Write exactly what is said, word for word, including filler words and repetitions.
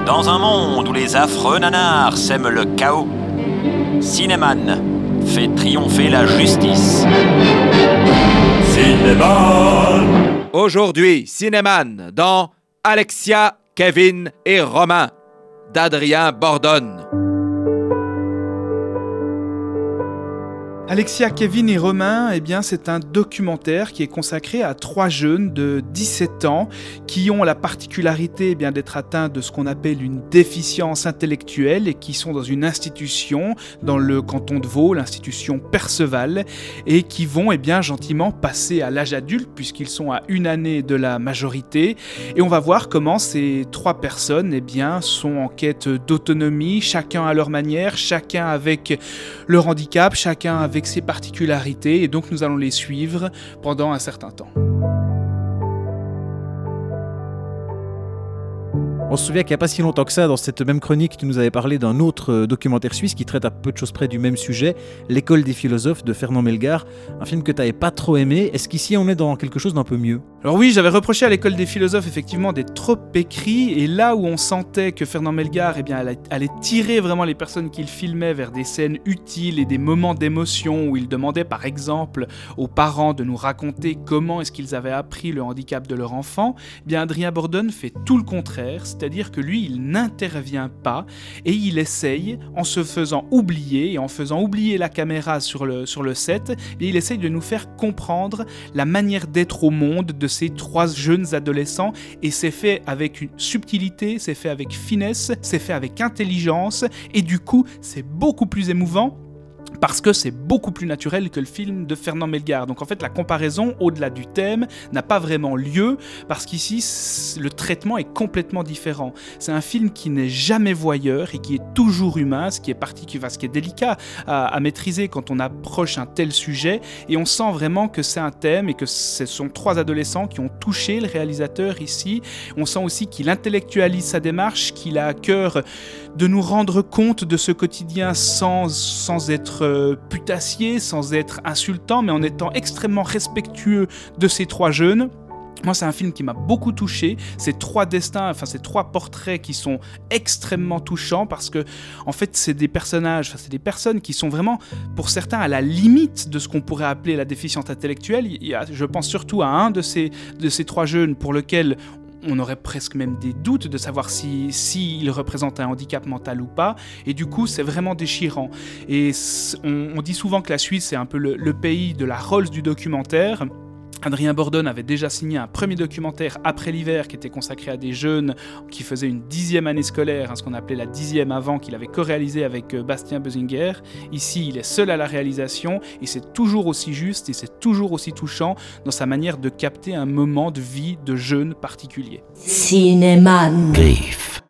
Dans un monde où les affreux nanars sèment le chaos, Cinéman fait triompher la justice. Cinéman. Aujourd'hui, Cinéman dans Alexia, Kevin et Romain d'Adrien Bordone. Alexia, Kevin et Romain, eh bien, c'est un documentaire qui est consacré à trois jeunes de dix-sept ans qui ont la particularité eh bien, d'être atteints de ce qu'on appelle une déficience intellectuelle et qui sont dans une institution dans le canton de Vaud, l'institution Perceval, et qui vont eh bien, gentiment passer à l'âge adulte puisqu'ils sont à une année de la majorité. Et on va voir comment ces trois personnes eh bien, sont en quête d'autonomie, chacun à leur manière, chacun avec leur handicap, chacun avec ses particularités, et donc nous allons les suivre pendant un certain temps. On se souvient qu'il n'y a pas si longtemps que ça, dans cette même chronique, tu nous avais parlé d'un autre documentaire suisse qui traite à peu de choses près du même sujet, L'école des philosophes de Fernand Melgar, un film que tu n'avais pas trop aimé. Est-ce qu'ici on est dans quelque chose d'un peu mieux ? Alors oui, j'avais reproché à l'école des philosophes effectivement d'être trop écrit, et là où on sentait que Fernand Melgar eh bien, allait, allait tirer vraiment les personnes qu'il filmait vers des scènes utiles et des moments d'émotion où il demandait par exemple aux parents de nous raconter comment est-ce qu'ils avaient appris le handicap de leur enfant, eh bien Adrien Bordone fait tout le contraire. C'est-à-dire que lui, il n'intervient pas et il essaye, en se faisant oublier et en faisant oublier la caméra sur le, sur le set, et il essaye de nous faire comprendre la manière d'être au monde de ces trois jeunes adolescents, et c'est fait avec une subtilité, c'est fait avec finesse, c'est fait avec intelligence, et du coup, c'est beaucoup plus émouvant. Parce que c'est beaucoup plus naturel que le film de Fernand Melgar. Donc en fait, la comparaison, au-delà du thème, n'a pas vraiment lieu, parce qu'ici, le traitement est complètement différent. C'est un film qui n'est jamais voyeur et qui est toujours humain, ce qui est, particulier, enfin, ce qui est délicat à, à maîtriser quand on approche un tel sujet. Et on sent vraiment que c'est un thème et que ce sont trois adolescents qui ont touché le réalisateur ici. On sent aussi qu'il intellectualise sa démarche, qu'il a à cœur de nous rendre compte de ce quotidien sans, sans être putassier, sans être insultant, mais en étant extrêmement respectueux de ces trois jeunes. Moi, c'est un film qui m'a beaucoup touché. Ces trois destins, enfin ces trois portraits qui sont extrêmement touchants parce que, en fait, c'est des personnages, enfin c'est des personnes qui sont vraiment, pour certains, à la limite de ce qu'on pourrait appeler la déficience intellectuelle. Il y a, je pense surtout à un de ces de ces trois jeunes pour lequel on aurait presque même des doutes de savoir si, si il représente un handicap mental ou pas, et du coup c'est vraiment déchirant. Et on, on dit souvent que la Suisse c'est un peu le, le pays de la Rolls du documentaire. Adrien Bordone avait déjà signé un premier documentaire après l'hiver qui était consacré à des jeunes qui faisaient une dixième année scolaire, hein, ce qu'on appelait la dixième avant, qu'il avait co-réalisé avec euh, Bastien Bösinger. Ici, il est seul à la réalisation et c'est toujours aussi juste et c'est toujours aussi touchant dans sa manière de capter un moment de vie de jeune particulier. Cinéman. Griff.